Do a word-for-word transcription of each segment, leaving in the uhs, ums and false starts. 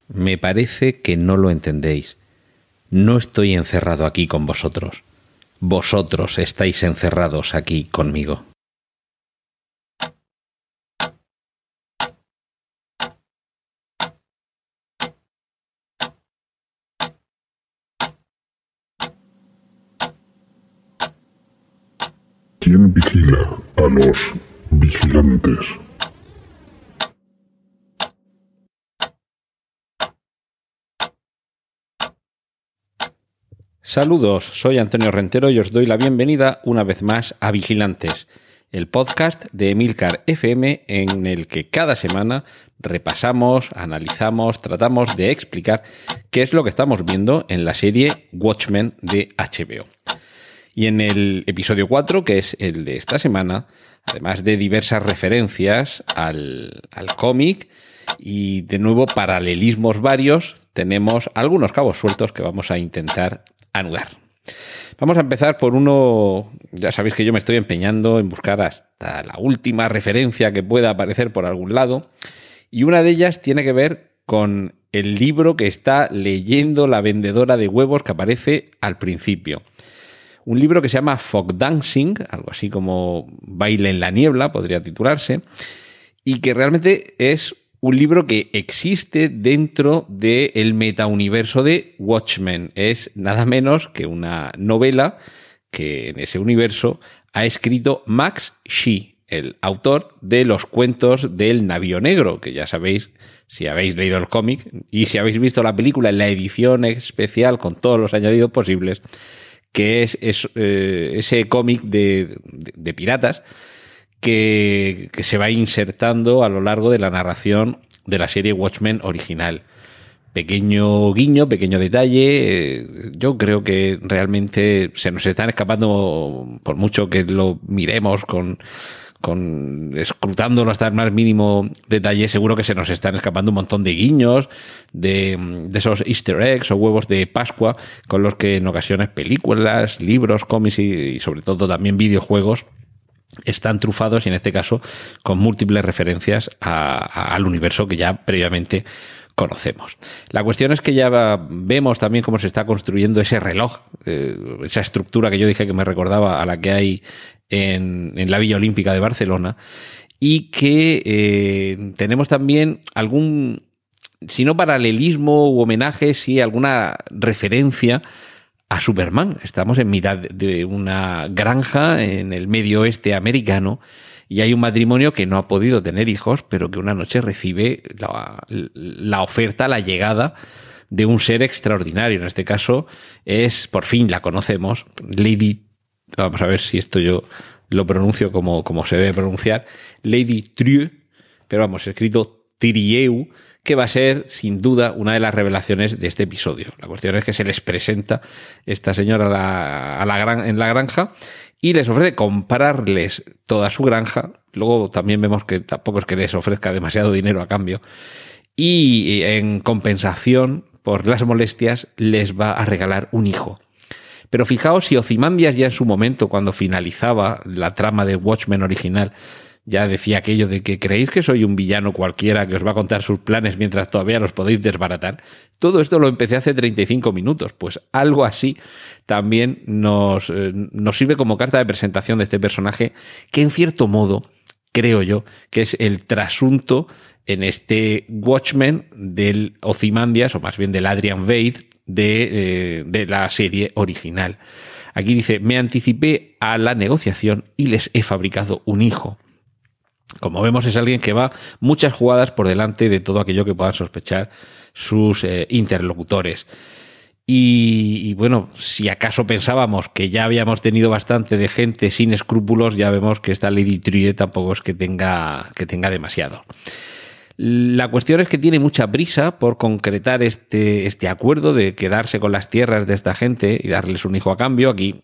Me parece que no lo entendéis. No estoy encerrado aquí con vosotros. Vosotros estáis encerrados aquí conmigo. ¿Quién vigila a los vigilantes? Saludos, soy Antonio Rentero y os doy la bienvenida una vez más a Vigilantes, el podcast de Emilcar F M en el que cada semana repasamos, analizamos, tratamos de explicar qué es lo que estamos viendo en la serie Watchmen de H B O. Y en el episodio cuatro, que es el de esta semana, además de diversas referencias al, al cómic y de nuevo paralelismos varios, tenemos algunos cabos sueltos que vamos a intentar anudar. Vamos a empezar por uno, ya sabéis que yo me estoy empeñando en buscar hasta la última referencia que pueda aparecer por algún lado, y una de ellas tiene que ver con el libro que está leyendo la vendedora de huevos que aparece al principio. Un libro que se llama Fog Dancing, algo así como Baile en la niebla, podría titularse, y que realmente es un libro que existe dentro del metauniverso de Watchmen. Es nada menos que una novela que en ese universo ha escrito Max Shea, el autor de los cuentos del Navío Negro, que ya sabéis, si habéis leído el cómic y si habéis visto la película en la edición especial con todos los añadidos posibles, que es, es eh, ese cómic de, de, de piratas que, que se va insertando a lo largo de la narración de la serie Watchmen original. Pequeño guiño, pequeño detalle. Eh, yo creo que realmente se nos están escapando, por mucho que lo miremos con... con escrutándolo hasta el más mínimo detalle, seguro que se nos están escapando un montón de guiños, de, de esos easter eggs o huevos de Pascua, con los que en ocasiones películas, libros, cómics y, y sobre todo también videojuegos están trufados, y en este caso con múltiples referencias a, a, al universo que ya previamente conocemos. La cuestión es que ya vemos también cómo se está construyendo ese reloj, eh, esa estructura que yo dije que me recordaba a la que hay en, en la Villa Olímpica de Barcelona, y que eh, tenemos también algún, si no paralelismo u homenaje, sí alguna referencia a Superman. Estamos en mitad de una granja en el medio oeste americano y hay un matrimonio que no ha podido tener hijos, pero que una noche recibe la, la oferta, la llegada de un ser extraordinario. En este caso es, por fin la conocemos, Lady, vamos a ver si esto yo lo pronuncio como, como se debe pronunciar, Lady Trieu, pero vamos, escrito Trieu, que va a ser sin duda una de las revelaciones de este episodio. La cuestión es que se les presenta esta señora a la, a la gran, en la granja y les ofrece comprarles toda su granja. Luego también vemos que tampoco es que les ofrezca demasiado dinero a cambio, y en compensación por las molestias les va a regalar un hijo. Pero fijaos, si Ozymandias ya en su momento, cuando finalizaba la trama de Watchmen original, ya decía aquello de que creéis que soy un villano cualquiera que os va a contar sus planes mientras todavía los podéis desbaratar. Todo esto lo empecé hace treinta y cinco minutos. Pues algo así también nos, eh, nos sirve como carta de presentación de este personaje, que en cierto modo, creo yo, que es el trasunto en este Watchmen del Ozymandias, o más bien del Adrian Veidt de, eh, de la serie original. Aquí dice: me anticipé a la negociación y les he fabricado un hijo. Como vemos, es alguien que va muchas jugadas por delante de todo aquello que puedan sospechar sus eh, interlocutores. Y, y bueno, si acaso pensábamos que ya habíamos tenido bastante de gente sin escrúpulos, ya vemos que esta Lady Trieu tampoco es que tenga, que tenga demasiado. La cuestión es que tiene mucha prisa por concretar este, este acuerdo de quedarse con las tierras de esta gente y darles un hijo a cambio. Aquí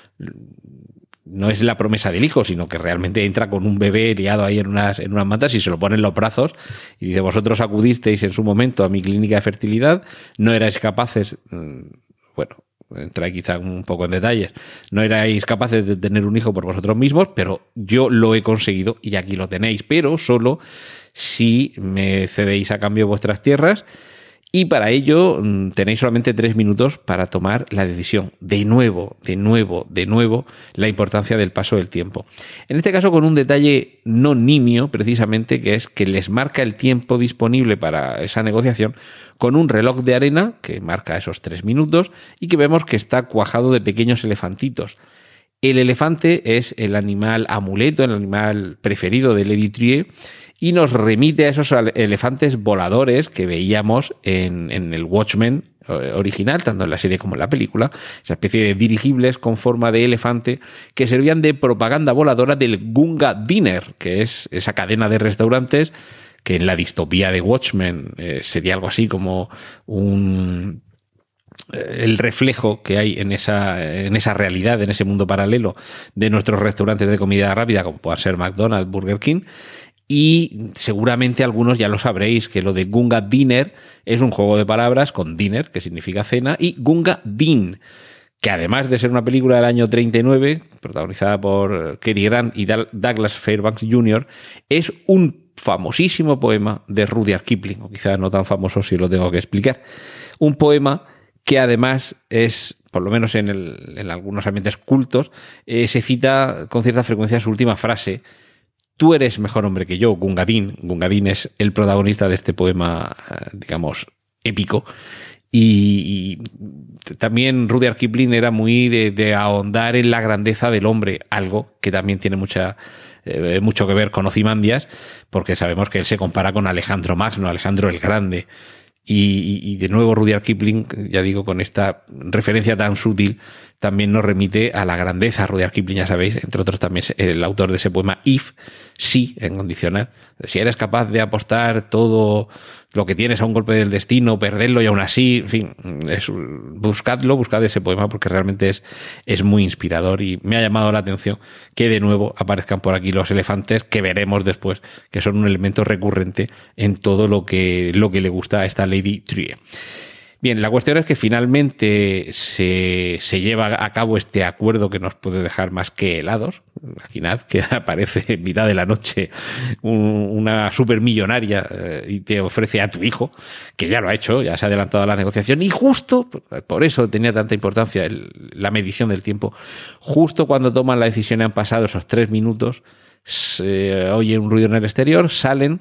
no es la promesa del hijo, sino que realmente entra con un bebé liado ahí en unas, en unas mantas y se lo pone en los brazos y dice: vosotros acudisteis en su momento a mi clínica de fertilidad, no erais capaces, bueno, entra quizá un poco en detalles, no erais capaces de tener un hijo por vosotros mismos, pero yo lo he conseguido y aquí lo tenéis, pero solo si me cedéis a cambio vuestras tierras Y para ello tenéis solamente tres minutos para tomar la decisión. De nuevo, de nuevo, de nuevo, la importancia del paso del tiempo. En este caso con un detalle no nimio, precisamente, que es que les marca el tiempo disponible para esa negociación con un reloj de arena que marca esos tres minutos y que vemos que está cuajado de pequeños elefantitos. El elefante es el animal amuleto, el animal preferido de Lady Trier, y nos remite a esos elefantes voladores que veíamos en, en el Watchmen original, tanto en la serie como en la película, esa especie de dirigibles con forma de elefante que servían de propaganda voladora del Gunga Dinner, que es esa cadena de restaurantes que en la distopía de Watchmen eh, sería algo así como un... el reflejo que hay en esa, en esa realidad, en ese mundo paralelo de nuestros restaurantes de comida rápida, como puedan ser McDonald's, Burger King. Y seguramente algunos ya lo sabréis, que lo de Gunga Dinner es un juego de palabras con dinner, que significa cena, y Gunga Din, que además de ser una película del año treinta y nueve, protagonizada por Cary Grant y Douglas Fairbanks junior, es un famosísimo poema de Rudyard Kipling, o quizás no tan famoso si lo tengo que explicar. Un poema que además es, por lo menos en, el, en algunos ambientes cultos, eh, se cita con cierta frecuencia su última frase: tú eres mejor hombre que yo, Gunga Din. Gunga Din es el protagonista de este poema, digamos, épico. Y, y también Rudyard Kipling era muy de, de ahondar en la grandeza del hombre, algo que también tiene mucha, eh, mucho que ver con Ozymandias, porque sabemos que él se compara con Alejandro Magno, Alejandro el Grande. Y, y de nuevo Rudyard Kipling, ya digo, con esta referencia tan sutil, también nos remite a la grandeza. Rudyard Kipling, ya sabéis, entre otros también es el autor de ese poema If, sí, en condicional. Si eres capaz de apostar todo lo que tienes a un golpe del destino, perderlo y aún así, en fin, es, buscadlo, buscad ese poema porque realmente es, es muy inspirador y me ha llamado la atención que de nuevo aparezcan por aquí los elefantes, que veremos después que son un elemento recurrente en todo lo que, lo que le gusta a esta Lady Trier. Bien, la cuestión es que finalmente se, se lleva a cabo este acuerdo que nos puede dejar más que helados. Imaginad que aparece en mitad de la noche un, una supermillonaria eh, y te ofrece a tu hijo, que ya lo ha hecho, ya se ha adelantado a la negociación, y justo, por eso tenía tanta importancia el, la medición del tiempo, justo cuando toman la decisión y han pasado esos tres minutos, se oye un ruido en el exterior, salen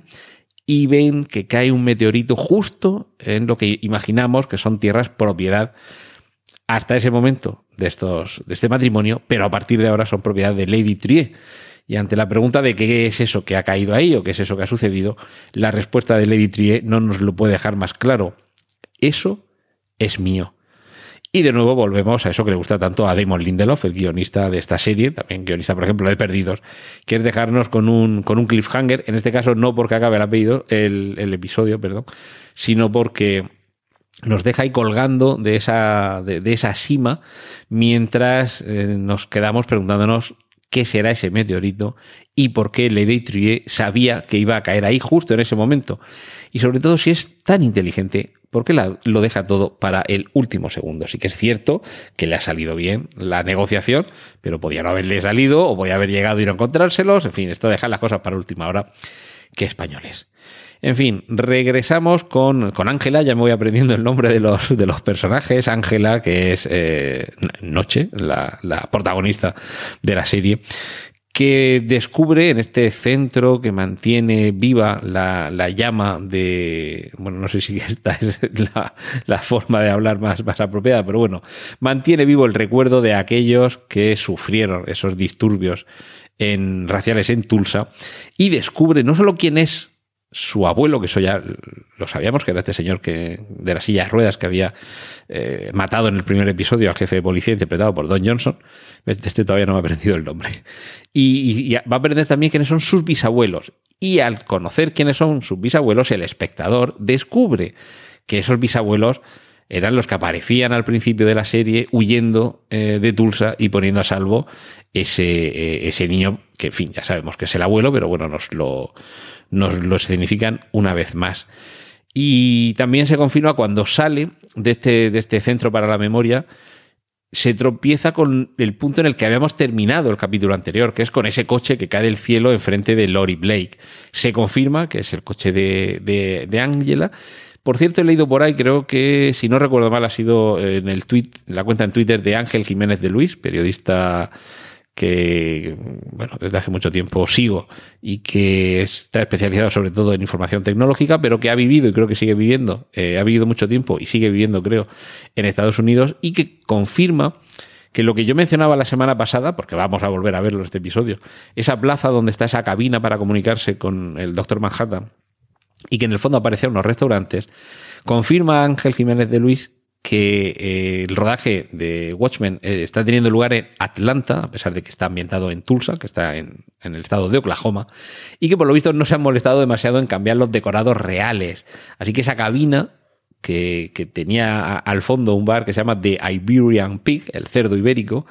y ven que cae un meteorito justo en lo que imaginamos que son tierras propiedad hasta ese momento de, estos, de este matrimonio, pero a partir de ahora son propiedad de Lady Trier. Y ante la pregunta de qué es eso que ha caído ahí o qué es eso que ha sucedido, la respuesta de Lady Trier no nos lo puede dejar más claro. Eso es mío. Y de nuevo volvemos a eso que le gusta tanto a Damon Lindelof, el guionista de esta serie, también guionista, por ejemplo, de Perdidos, que es dejarnos con un, con un cliffhanger, en este caso no porque acabe el, apellido, el, el episodio, perdón, sino porque nos deja ahí colgando de esa, de, de esa cima mientras eh, nos quedamos preguntándonos qué será ese meteorito y por qué Lady Trier sabía que iba a caer ahí justo en ese momento. Y sobre todo, si es tan inteligente, ¿por qué la, lo deja todo para el último segundo? Sí que es cierto que le ha salido bien la negociación, pero podía no haberle salido o podía haber llegado y no encontrárselos. En fin, esto deja las cosas para última hora. Qué españoles. En fin, regresamos con con Ángela. Ya me voy aprendiendo el nombre de los, de los personajes. Ángela, que es eh, Noche, la, la protagonista de la serie, que descubre en este centro que mantiene viva la, la llama de... Bueno, no sé si esta es la, la forma de hablar más, más apropiada, pero bueno, mantiene vivo el recuerdo de aquellos que sufrieron esos disturbios en, raciales en Tulsa, y descubre no solo quién es su abuelo, que eso ya lo sabíamos, que era este señor que de la silla de ruedas que había eh, matado en el primer episodio al jefe de policía interpretado por Don Johnson. Este todavía no me ha aprendido el nombre. Y, y va a aprender también quiénes son sus bisabuelos. Y al conocer quiénes son sus bisabuelos, el espectador descubre que esos bisabuelos eran los que aparecían al principio de la serie huyendo eh, de Tulsa y poniendo a salvo ese, eh, ese niño que, en fin, ya sabemos que es el abuelo, pero bueno, nos lo, nos lo escenifican una vez más. Y también se confirma cuando sale de este, de este centro para la memoria, se tropieza con el punto en el que habíamos terminado el capítulo anterior, que es con ese coche que cae del cielo enfrente de Laurie Blake. Se confirma que es el coche de, de, de Angela, Por cierto, he leído por ahí, creo que, si no recuerdo mal, ha sido en el tweet, la cuenta en Twitter de Ángel Jiménez de Luis, periodista que, bueno, desde hace mucho tiempo sigo y que está especializado sobre todo en información tecnológica, pero que ha vivido y creo que sigue viviendo, eh, ha vivido mucho tiempo y sigue viviendo, creo, en Estados Unidos, y que confirma que lo que yo mencionaba la semana pasada, porque vamos a volver a verlo en este episodio, esa plaza donde está esa cabina para comunicarse con el doctor Manhattan y que en el fondo aparecen unos restaurantes, confirma Ángel Jiménez de Luis que eh, el rodaje de Watchmen eh, está teniendo lugar en Atlanta, a pesar de que está ambientado en Tulsa, que está en, en el estado de Oklahoma, y que por lo visto no se han molestado demasiado en cambiar los decorados reales. Así que esa cabina que, que tenía a, al fondo un bar que se llama The Iberian Pig, el cerdo ibérico,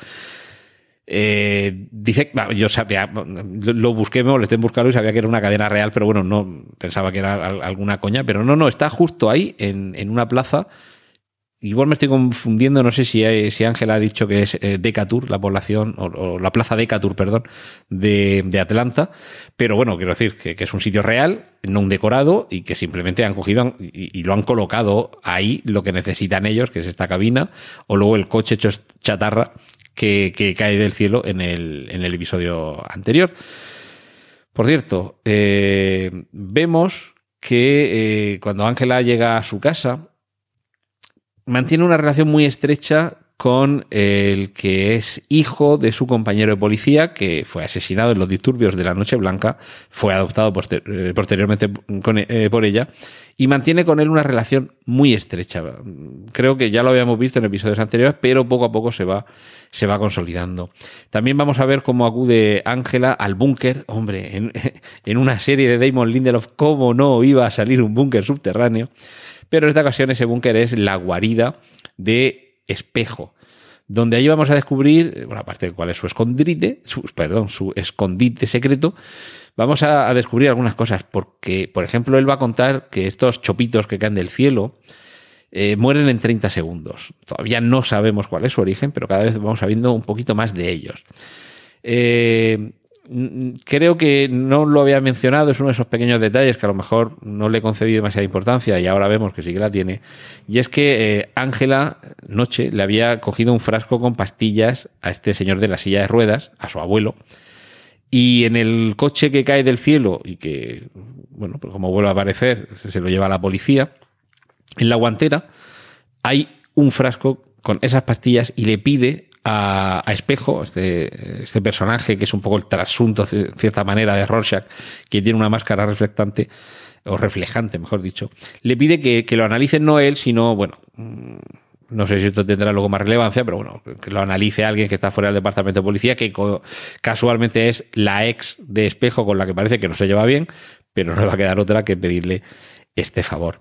Eh, dice, yo sabía, lo busqué, me molesté en buscarlo y sabía que era una cadena real, pero bueno, no pensaba que era alguna coña, pero no, no, está justo ahí en, en una plaza. Igual me estoy confundiendo, no sé si, hay, si Ángela ha dicho que es eh, Decatur, la población, o, o la plaza Decatur, perdón, de, de Atlanta, pero bueno, quiero decir que, que es un sitio real, no un decorado, y que simplemente han cogido y, y lo han colocado ahí lo que necesitan ellos, que es esta cabina, o luego el coche hecho chatarra que, que cae del cielo en el, en el episodio anterior. Por cierto, eh, vemos que eh, cuando Ángela llega a su casa, mantiene una relación muy estrecha con el que es hijo de su compañero de policía, que fue asesinado en los disturbios de la Noche Blanca, fue adoptado poster- eh, posteriormente con, eh, por ella, y mantiene con él una relación muy estrecha. Creo que ya lo habíamos visto en episodios anteriores, pero poco a poco se va, se va consolidando. También vamos a ver cómo acude Ángela al búnker. Hombre, en, en una serie de Damon Lindelof, ¿cómo no iba a salir un búnker subterráneo? Pero en esta ocasión ese búnker es la guarida de Espejo, donde allí vamos a descubrir, bueno, aparte de cuál es su escondite, su, perdón, su escondite secreto, vamos a, a descubrir algunas cosas, porque, por ejemplo, él va a contar que estos chopitos que caen del cielo eh, mueren en treinta segundos. Todavía no sabemos cuál es su origen, pero cada vez vamos sabiendo un poquito más de ellos. Eh... Creo que no lo había mencionado, es uno de esos pequeños detalles que a lo mejor no le he concedido demasiada importancia y ahora vemos que sí que la tiene, y es que Ángela eh, Noche le había cogido un frasco con pastillas a este señor de la silla de ruedas, a su abuelo, y en el coche que cae del cielo y que, bueno, pues como vuelve a aparecer, se lo lleva a la policía, en la guantera hay un frasco con esas pastillas y le pide A, a Espejo, este, este personaje que es un poco el trasunto, de cierta manera, de Rorschach, que tiene una máscara reflectante, o reflejante, mejor dicho, le pide que, que lo analicen no él, sino, bueno, no sé si esto tendrá luego más relevancia, pero bueno, que lo analice alguien que está fuera del departamento de policía, que co- casualmente es la ex de Espejo, con la que parece que no se lleva bien, pero no le va a quedar otra que pedirle este favor.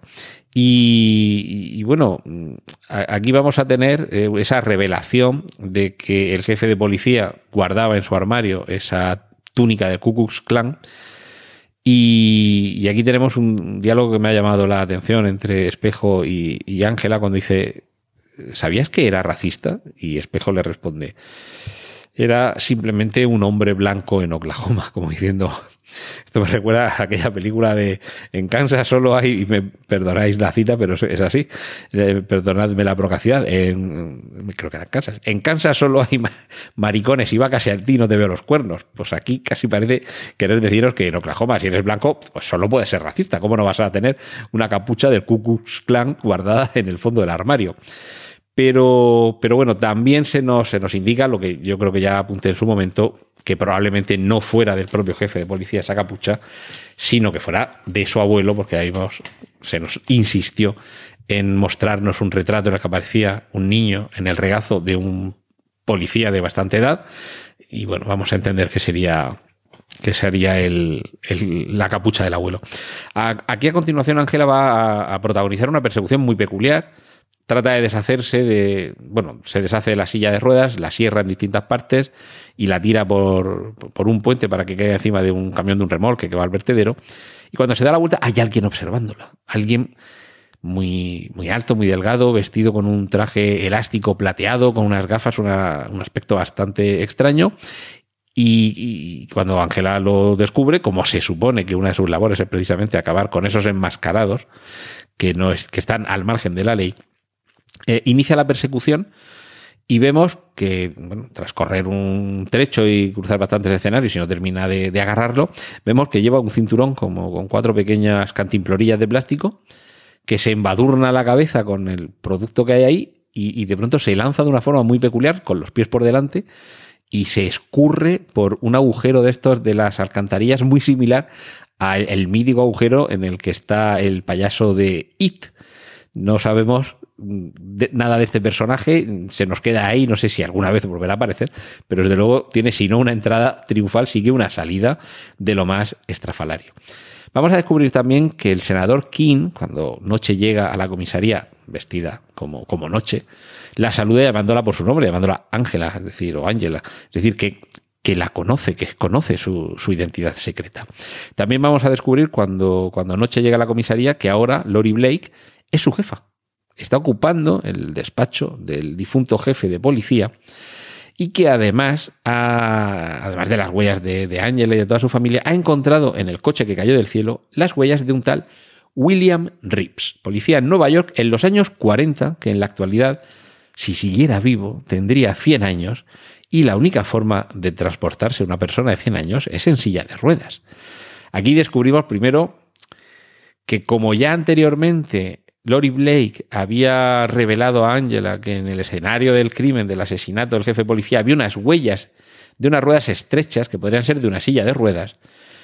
Y, y bueno, aquí vamos a tener eh, esa revelación de que el jefe de policía guardaba en su armario esa túnica de Ku Klux Klan. Y, y aquí tenemos un diálogo que me ha llamado la atención entre Espejo y, y Ángela cuando dice: ¿sabías que era racista? Y Espejo le responde: era simplemente un hombre blanco en Oklahoma, como diciendo... Esto me recuerda a aquella película de En Kansas solo hay, y me perdonáis la cita, pero es así, eh, perdonadme la procacidad, en, creo que era en Kansas, en Kansas solo hay maricones y vacas y a ti no te veo los cuernos. Pues aquí casi parece querer deciros que en Oklahoma, si eres blanco, pues solo puedes ser racista. ¿Cómo no vas a tener una capucha del Ku Klux Klan guardada en el fondo del armario? Pero, pero bueno, también se nos, se nos indica, lo que yo creo que ya apunté en su momento, que probablemente no fuera del propio jefe de policía esa capucha, sino que fuera de su abuelo, porque ahí vamos, se nos insistió en mostrarnos un retrato en el que aparecía un niño en el regazo de un policía de bastante edad, y bueno, vamos a entender que sería... que sería el, el, la capucha del abuelo. A, aquí a continuación Ángela va a, a protagonizar una persecución muy peculiar. Trata de deshacerse de... Bueno, se deshace de la silla de ruedas, la sierra en distintas partes y la tira por, por un puente para que caiga encima de un camión de un remolque que va al vertedero. Y cuando se da la vuelta hay alguien observándola. Alguien muy, muy alto, muy delgado, vestido con un traje elástico plateado, con unas gafas, una, un aspecto bastante extraño. Y, y cuando Angela lo descubre, como se supone que una de sus labores es precisamente acabar con esos enmascarados que, no es, que están al margen de la ley, eh, inicia la persecución y vemos que, bueno, tras correr un trecho y cruzar bastantes escenarios y no termina de, de agarrarlo, vemos que lleva un cinturón como con cuatro pequeñas cantimplorillas de plástico que se embadurna la cabeza con el producto que hay ahí y, y de pronto se lanza de una forma muy peculiar con los pies por delante y se escurre por un agujero de estos de las alcantarillas muy similar al el mítico agujero en el que está el payaso de It. No sabemos de, nada de este personaje, se nos queda ahí, no sé si alguna vez volverá a aparecer, pero desde luego tiene, si no una entrada triunfal, sigue una salida de lo más estrafalario. Vamos a descubrir también que el senador King, cuando Noche llega a la comisaría vestida como, como Noche, la saluda llamándola por su nombre, llamándola Ángela, es decir, o Ángela, es decir, que, que la conoce, que conoce su, su identidad secreta. También vamos a descubrir cuando, cuando Noche llega a la comisaría que ahora Lori Blake es su jefa. Está ocupando el despacho del difunto jefe de policía y que además, ha, además de las huellas de, de Angela y de toda su familia, ha encontrado en el coche que cayó del cielo las huellas de un tal William Reeves, policía en Nueva York en los años cuarenta, que en la actualidad, si siguiera vivo, tendría cien años y la única forma de transportarse una persona de cien años es en silla de ruedas. Aquí descubrimos primero que, como ya anteriormente Lori Blake había revelado a Angela que en el escenario del crimen, del asesinato del jefe de policía, había unas huellas de unas ruedas estrechas que podrían ser de una silla de ruedas,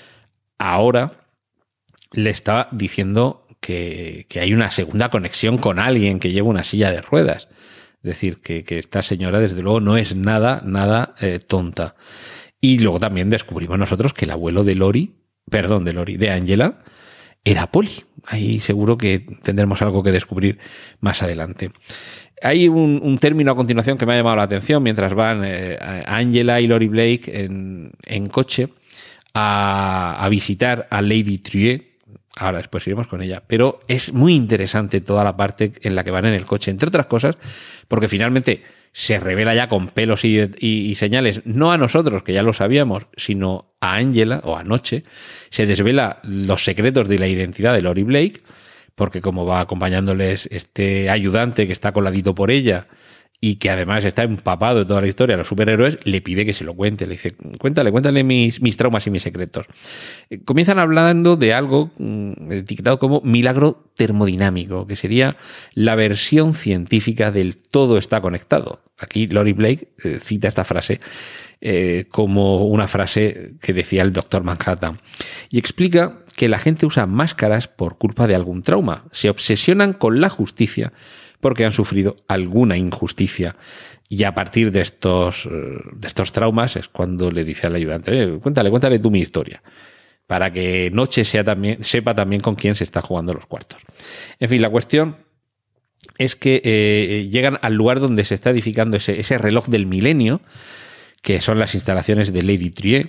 ahora le estaba diciendo que, que hay una segunda conexión con alguien que lleva una silla de ruedas. Es decir, que, que esta señora desde luego no es nada, nada eh, tonta. Y luego también descubrimos nosotros que el abuelo de Lori, perdón, de Lori, de Angela, era poli. Ahí seguro que tendremos algo que descubrir más adelante. Hay un, un término a continuación que me ha llamado la atención mientras van eh, Angela y Lori Blake en, en coche a, a visitar a Lady Trieu. Ahora después iremos con ella. Pero es muy interesante toda la parte en la que van en el coche, entre otras cosas, porque finalmente se revela ya con pelos y, y, y señales, no a nosotros, que ya lo sabíamos, sino a Angela, o a Noche, se desvela los secretos de la identidad de Lori Blake, porque como va acompañándoles este ayudante que está coladito por ella y que además está empapado de toda la historia de los superhéroes, le pide que se lo cuente. Le dice, cuéntale, cuéntale mis, mis traumas y mis secretos. Eh, comienzan hablando de algo mm, etiquetado como milagro termodinámico, que sería la versión científica del todo está conectado. Aquí Lori Blake eh, cita esta frase eh, como una frase que decía el doctor Manhattan. Y explica que la gente usa máscaras por culpa de algún trauma. Se obsesionan con la justicia porque han sufrido alguna injusticia. Y a partir de estos, de estos traumas es cuando le dice al ayudante, eh, cuéntale, cuéntale tú mi historia, para que Noche sea también, sepa también con quién se está jugando los cuartos. En fin, la cuestión es que eh, llegan al lugar donde se está edificando ese, ese reloj del milenio, que son las instalaciones de Lady Trieu.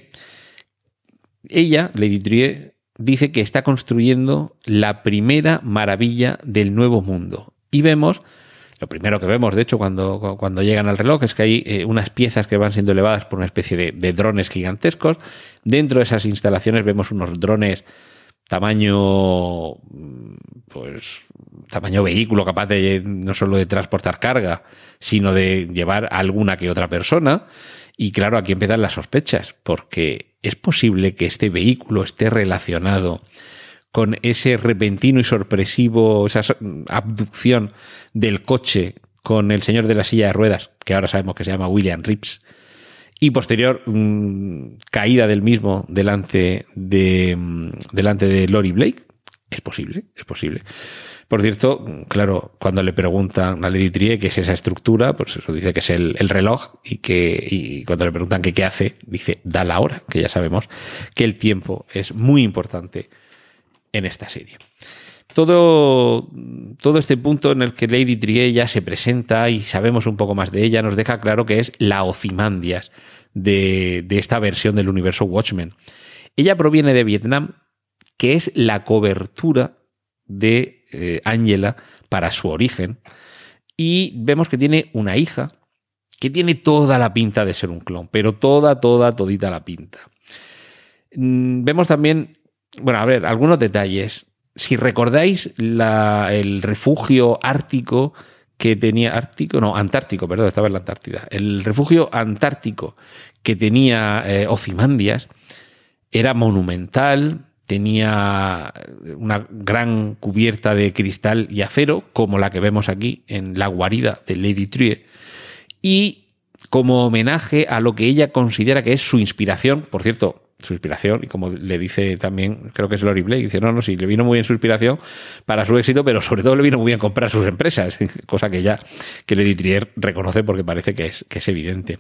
Ella, Lady Trieu, dice que está construyendo la primera maravilla del nuevo mundo. Y vemos, lo primero que vemos, de hecho, cuando, cuando llegan al reloj, es que hay eh, unas piezas que van siendo elevadas por una especie de, de drones gigantescos. Dentro de esas instalaciones vemos unos drones tamaño, pues, tamaño vehículo, capaz de no solo de transportar carga, sino de llevar a alguna que otra persona. Y claro, aquí empiezan las sospechas, porque es posible que este vehículo esté relacionado con ese repentino y sorpresivo, esa abducción del coche con el señor de la silla de ruedas, que ahora sabemos que se llama William Reeves, y posterior mmm, caída del mismo delante de, mmm, delante de Lori Blake. Es posible, es posible. Por cierto, claro, cuando le preguntan a Lady Trieu qué es esa estructura, pues eso dice que es el, el reloj, y que y cuando le preguntan que qué hace, dice da la hora, que ya sabemos que el tiempo es muy importante en esta serie. Todo, todo este punto en el que Lady Trieu ya se presenta y sabemos un poco más de ella nos deja claro que es la Ozymandias de, de esta versión del universo Watchmen. Ella proviene de Vietnam, que es la cobertura de eh, Angela para su origen, y vemos que tiene una hija que tiene toda la pinta de ser un clon, pero toda, toda, todita la pinta. Mm, vemos también, bueno, a ver, algunos detalles. Si recordáis la, el refugio ártico que tenía, ártico, no, antártico, perdón, estaba en la Antártida. El refugio antártico que tenía eh, Ozymandias era monumental, tenía una gran cubierta de cristal y acero, como la que vemos aquí en la guarida de Lady Trier, y como homenaje a lo que ella considera que es su inspiración, por cierto, su inspiración, y como le dice también, creo que es Lori Blake, dice, no, no, sí, le vino muy bien su inspiración para su éxito, pero sobre todo le vino muy bien comprar sus empresas, cosa que ya, que Lady Trier reconoce porque parece que es, que es evidente.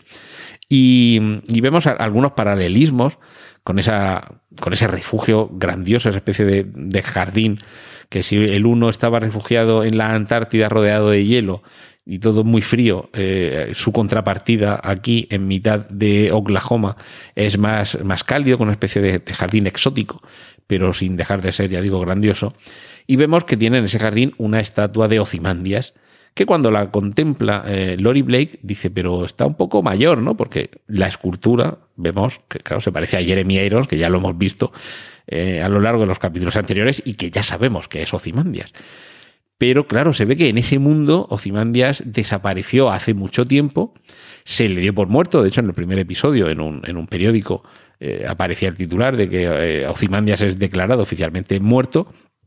Y, y vemos a, algunos paralelismos con esa con ese refugio grandioso, esa especie de, de jardín, que si el uno estaba refugiado en la Antártida rodeado de hielo y todo muy frío, eh, su contrapartida aquí en mitad de Oklahoma es más, más cálido, con una especie de, de jardín exótico, pero sin dejar de ser, ya digo, grandioso. Y vemos que tiene en ese jardín una estatua de Ozymandias, que cuando la contempla eh, Lori Blake dice, pero está un poco mayor, ¿no? Porque la escultura, vemos que claro, se parece a Jeremy Irons, que ya lo hemos visto eh, a lo largo de los capítulos anteriores y que ya sabemos que es Ozymandias. Pero claro, se ve que en ese mundo Ozymandias desapareció hace mucho tiempo, se le dio por muerto. De hecho, en el primer episodio, en un, en un periódico, eh, aparecía el titular de que eh, Ozymandias es declarado oficialmente muerto,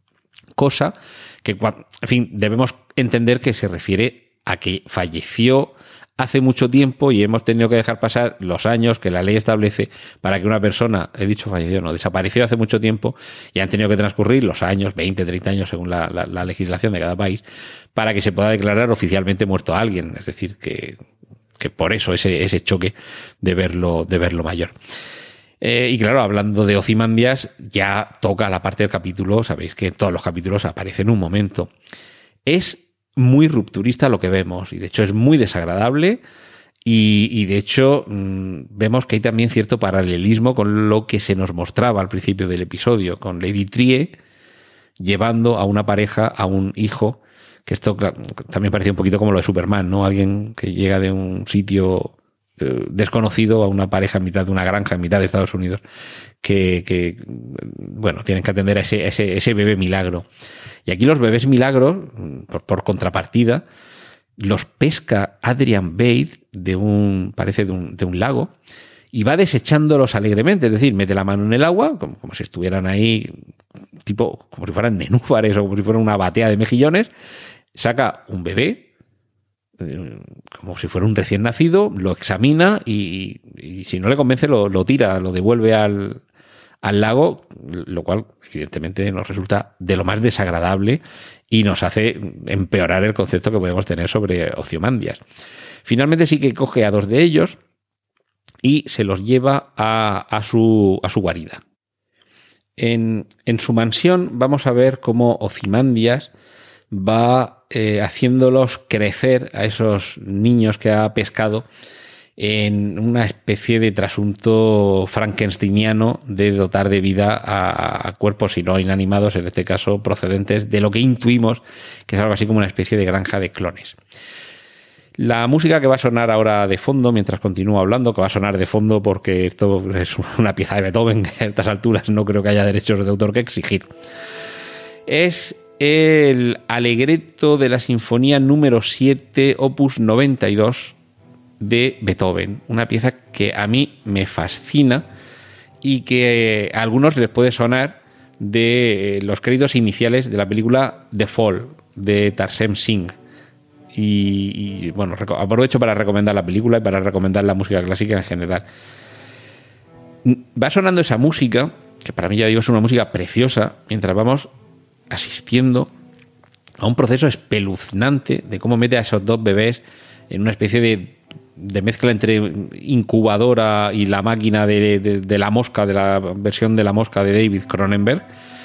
cosa que, en fin, debemos entender que se refiere a que falleció hace mucho tiempo y hemos tenido que dejar pasar los años que la ley establece para que una persona, he dicho falleció, no, desapareció hace mucho tiempo y han tenido que transcurrir los años, veinte, treinta años según la, la, la legislación de cada país, para que se pueda declarar oficialmente muerto a alguien. Es decir, que, que por eso ese, ese choque de verlo, de verlo mayor. Eh, y claro, hablando de Ozymandias, ya toca la parte del capítulo, sabéis que en todos los capítulos aparece en un momento. Es muy rupturista lo que vemos y de hecho es muy desagradable y, y de hecho mmm, vemos que hay también cierto paralelismo con lo que se nos mostraba al principio del episodio, con Lady Trier llevando a una pareja, a un hijo, que esto también parecía un poquito como lo de Superman, ¿no? Alguien que llega de un sitio eh, desconocido a una pareja en mitad de una granja en mitad de Estados Unidos que, que bueno, tienen que atender a ese, ese, ese bebé milagro. Y aquí los bebés milagros, por, por contrapartida, los pesca Adrian Bate de un, parece de un, de un lago, y va desechándolos alegremente, es decir, mete la mano en el agua, como, como si estuvieran ahí, tipo, como si fueran nenúfares o como si fueran una batea de mejillones, saca un bebé, eh, como si fuera un recién nacido, lo examina y, y si no le convence lo, lo tira, lo devuelve al, al lago, lo cual evidentemente nos resulta de lo más desagradable y nos hace empeorar el concepto que podemos tener sobre Ozymandias. Finalmente sí que coge a dos de ellos y se los lleva a, a, su, a su guarida. En, en su mansión vamos a ver cómo Ozymandias va eh, haciéndolos crecer a esos niños que ha pescado en una especie de trasunto frankensteiniano de dotar de vida a, a cuerpos, si no inanimados, en este caso procedentes de lo que intuimos que es algo así como una especie de granja de clones. La música que va a sonar ahora de fondo, mientras continúo hablando, que va a sonar de fondo porque esto es una pieza de Beethoven, que a estas alturas no creo que haya derechos de autor que exigir, es el Allegretto de la Sinfonía número siete, opus noventa y dos, de Beethoven, una pieza que a mí me fascina y que a algunos les puede sonar de los créditos iniciales de la película The Fall de Tarsem Singh. Y, y bueno, aprovecho para recomendar la película y para recomendar la música clásica en general. Va sonando esa música, que para mí, ya digo, es una música preciosa, mientras vamos asistiendo a un proceso espeluznante de cómo mete a esos dos bebés en una especie de de mezcla entre incubadora y la máquina de, de, de la mosca, de la versión de la mosca de David Cronenberg,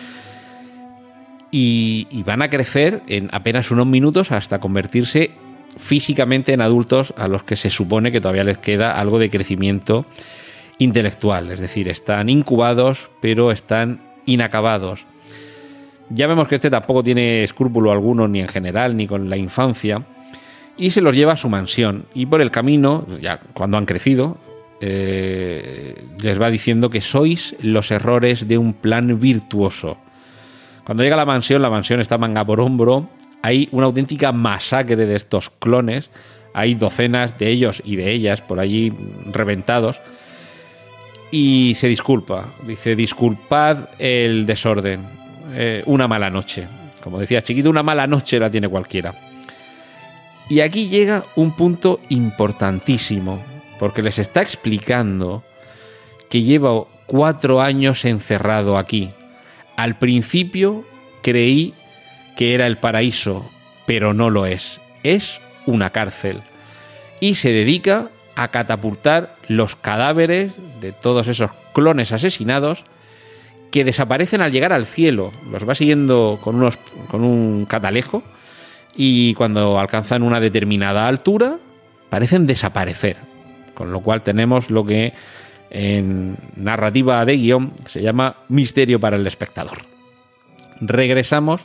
y, y van a crecer en apenas unos minutos hasta convertirse físicamente en adultos a los que se supone que todavía les queda algo de crecimiento intelectual, es decir, están incubados pero están inacabados. Ya vemos que este tampoco tiene escrúpulo alguno ni en general ni con la infancia. y se los lleva a su mansión. Y por el camino, ya cuando han crecido, eh, les va diciendo que sois los errores de un plan virtuoso. Cuando llega a la mansión, la mansión está manga por hombro. Hay una auténtica masacre de estos clones. Hay docenas de ellos y de ellas por allí reventados. Y se disculpa. Dice, disculpad el desorden. Eh, una mala noche. Como decía Chiquito, una mala noche la tiene cualquiera. Y aquí llega un punto importantísimo, porque les está explicando que lleva cuatro años encerrado aquí. Al principio creí que era el paraíso, pero no lo es. Es una cárcel. Y se dedica a catapultar los cadáveres de todos esos clones asesinados que desaparecen al llegar al cielo. Los va siguiendo con, unos, con un catalejo y cuando alcanzan una determinada altura parecen desaparecer. Con lo cual tenemos lo que en narrativa de guión se llama misterio para el espectador. Regresamos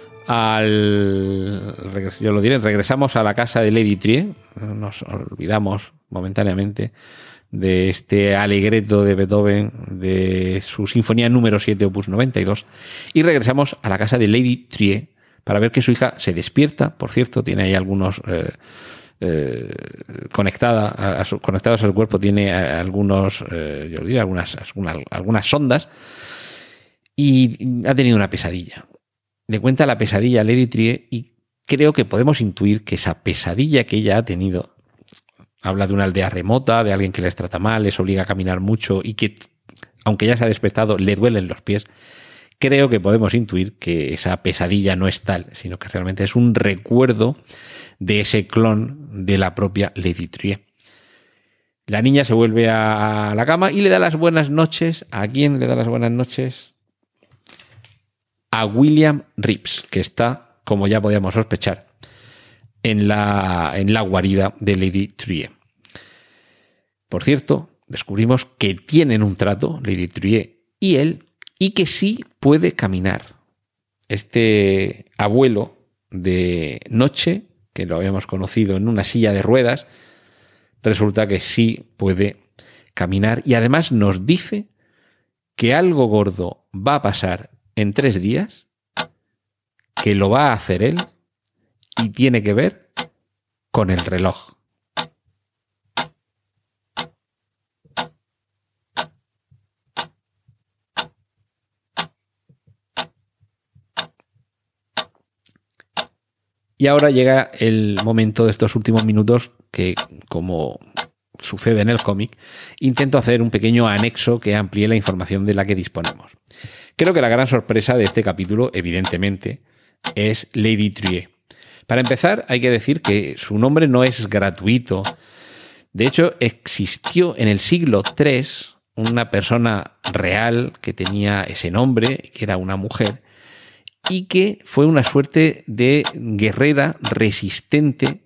al... yo lo diré, regresamos a la casa de Lady Trier. Nos olvidamos momentáneamente de este alegreto de Beethoven, de su sinfonía número siete, opus noventa y dos, y regresamos a la casa de Lady Trier para ver que su hija se despierta. Por cierto, tiene ahí algunos eh, eh, conectada a, a su, conectados a su cuerpo, tiene algunos, eh, yo diría, algunas, algunas, algunas sondas, y ha tenido una pesadilla. Le cuenta la pesadilla a Lady Trier y creo que podemos intuir que esa pesadilla que ella ha tenido habla de una aldea remota, de alguien que les trata mal, les obliga a caminar mucho y que, aunque ya se ha despertado, le duelen los pies. Creo que podemos intuir que esa pesadilla no es tal, sino que realmente es un recuerdo de ese clon de la propia Lady Trier. La niña se vuelve a la cama y le da las buenas noches. ¿A quién le da las buenas noches? A William Reeves, que está, como ya podíamos sospechar, en la, en la guarida de Lady Trier. Por cierto, descubrimos que tienen un trato, Lady Trier y él, y que sí puede caminar. Este abuelo de noche, que lo habíamos conocido en una silla de ruedas, resulta que sí puede caminar y además nos dice que algo gordo va a pasar en tres días, que lo va a hacer él y tiene que ver con el reloj. Y ahora llega el momento de estos últimos minutos que, como sucede en el cómic, intento hacer un pequeño anexo que amplíe la información de la que disponemos. Creo que la gran sorpresa de este capítulo, evidentemente, es Lady Trier. Para empezar, hay que decir que su nombre no es gratuito. De hecho, existió en el siglo tercero una persona real que tenía ese nombre, que era una mujer, y que fue una suerte de guerrera resistente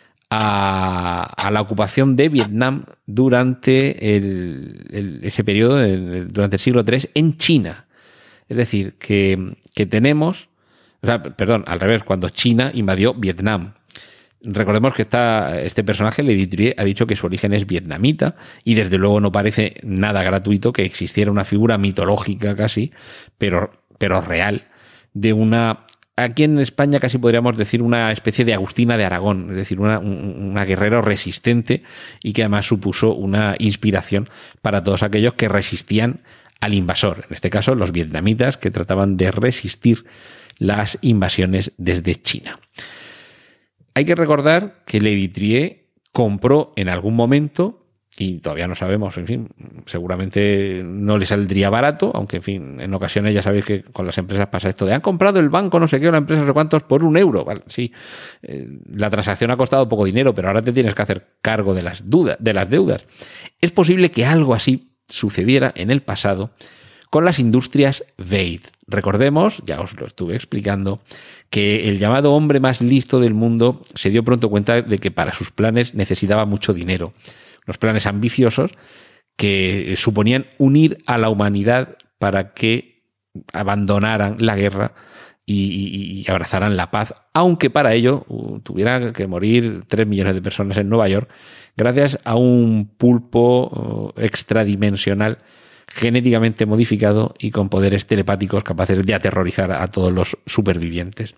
a, a la ocupación de Vietnam durante el, el, ese periodo, el, durante el siglo tercero, en China. Es decir, que, que tenemos, o sea, perdón, al revés, cuando China invadió Vietnam. Recordemos que esta, este personaje, Lady Trier, ha dicho que su origen es vietnamita y desde luego no parece nada gratuito que existiera una figura mitológica casi, pero, pero real, de una, aquí en España casi podríamos decir una especie de Agustina de Aragón, es decir, una, una guerrera resistente y que además supuso una inspiración para todos aquellos que resistían al invasor, en este caso los vietnamitas, que trataban de resistir las invasiones desde China. Hay que recordar que Lady Trier compró en algún momento, y todavía no sabemos, en fin, seguramente no le saldría barato, aunque en fin, en ocasiones ya sabéis que con las empresas pasa esto de han comprado el banco no sé qué, o la empresa no sé cuántos por un euro. Vale, sí, eh, la transacción ha costado poco dinero, pero ahora te tienes que hacer cargo de las, dudas, de las deudas. Es posible que algo así sucediera en el pasado con las industrias Veit. Recordemos, ya os lo estuve explicando, que el llamado hombre más listo del mundo se dio pronto cuenta de que para sus planes necesitaba mucho dinero. Unos planes ambiciosos que suponían unir a la humanidad para que abandonaran la guerra y, y, y abrazarán la paz, aunque para ello uh, tuvieran que morir tres millones de personas en Nueva York gracias a un pulpo uh, extradimensional genéticamente modificado y con poderes telepáticos capaces de aterrorizar a todos los supervivientes.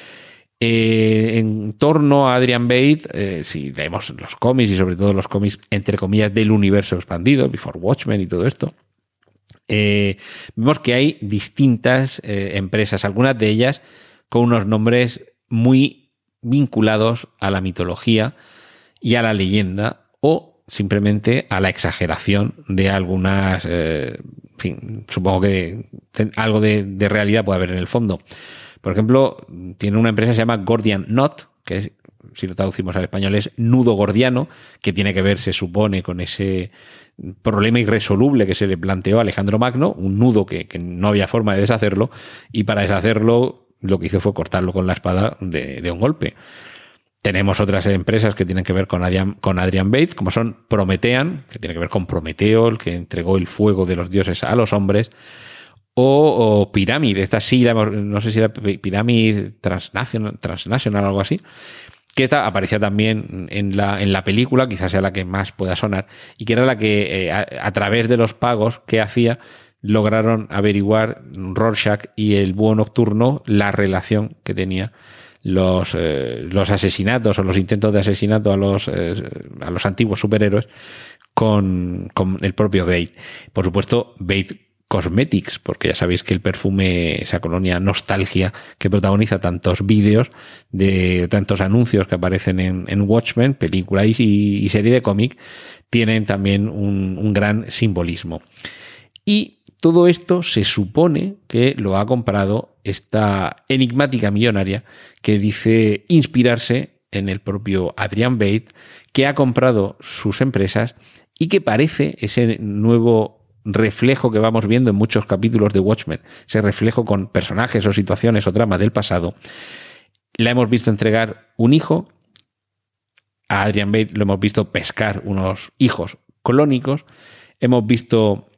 Eh, en torno a Adrian Bate, eh, si leemos los cómics y sobre todo los cómics entre comillas del universo expandido, Before Watchmen y todo esto, eh, vemos que hay distintas eh, empresas, algunas de ellas con unos nombres muy vinculados a la mitología y a la leyenda o simplemente a la exageración de algunas, eh, en fin, supongo que algo de, de realidad puede haber en el fondo. Por ejemplo, tiene una empresa que se llama Gordian Knot, que es, si lo traducimos al español es nudo gordiano, que tiene que ver, se supone, con ese problema irresoluble que se le planteó a Alejandro Magno, un nudo que, que no había forma de deshacerlo, y para deshacerlo lo que hizo fue cortarlo con la espada de, de un golpe. Tenemos otras empresas que tienen que ver con Adrian, con Adrian Bate, como son Prometean, que tiene que ver con Prometeo, el que entregó el fuego de los dioses a los hombres, o, o Pyramid, esta sí, no sé si era Pyramid Transnational, Transnational o algo así, que esta aparecía también en la, en la película, quizás sea la que más pueda sonar, y que era la que eh, a, a través de los pagos que hacía lograron averiguar Rorschach y el Búho Nocturno la relación que tenía los, eh, los asesinatos o los intentos de asesinato a los, eh, a los antiguos superhéroes con, con el propio Bate. Por supuesto, Bate Cosmetics, porque ya sabéis que el perfume, esa colonia Nostalgia que protagoniza tantos vídeos, de tantos anuncios que aparecen en, en Watchmen, película y, y serie de cómic, tienen también un, un gran simbolismo. Y todo esto se supone que lo ha comprado esta enigmática millonaria que dice inspirarse en el propio Adrian Bate, que ha comprado sus empresas y que parece ese nuevo reflejo que vamos viendo en muchos capítulos de Watchmen, ese reflejo con personajes o situaciones o tramas del pasado. La hemos visto entregar un hijo, a Adrian Bate lo hemos visto pescar unos hijos clónicos, hemos visto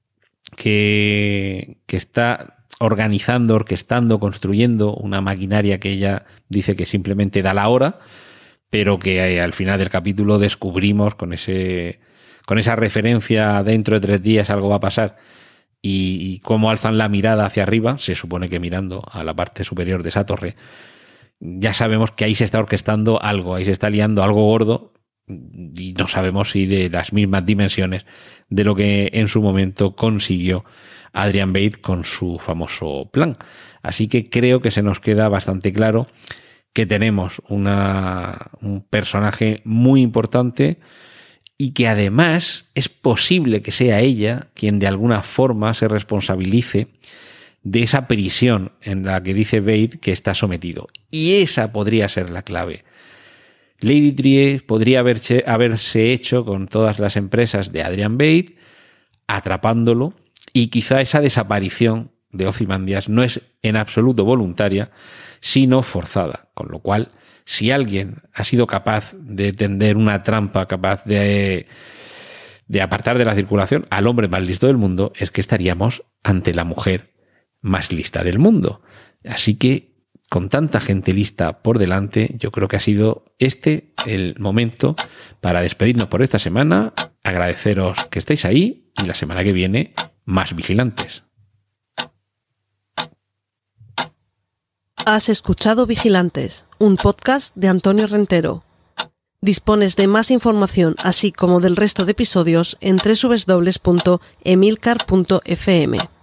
que, que está organizando, orquestando, construyendo una maquinaria que ella dice que simplemente da la hora, pero que al final del capítulo descubrimos con ese... con esa referencia dentro de tres días algo va a pasar y, y cómo alzan la mirada hacia arriba, se supone que mirando a la parte superior de esa torre, ya sabemos que ahí se está orquestando algo, ahí se está liando algo gordo y no sabemos si de las mismas dimensiones de lo que en su momento consiguió Adrian Bate con su famoso plan. Así que creo que se nos queda bastante claro que tenemos una, un personaje muy importante y que además es posible que sea ella quien de alguna forma se responsabilice de esa prisión en la que dice Bate que está sometido. Y esa podría ser la clave. Lady Trier podría haberse, haberse hecho con todas las empresas de Adrian Bate, atrapándolo, y quizá esa desaparición de Ozymandias no es en absoluto voluntaria, sino forzada, con lo cual si alguien ha sido capaz de tender una trampa, capaz de, de apartar de la circulación al hombre más listo del mundo, es que estaríamos ante la mujer más lista del mundo. Así que, con tanta gente lista por delante, yo creo que ha sido este el momento para despedirnos por esta semana, agradeceros que estéis ahí y la semana que viene, más vigilantes. Has escuchado Vigilantes, un podcast de Antonio Rentero. Dispones de más información, así como del resto de episodios, en doble u doble u doble u punto emilcar punto efe eme.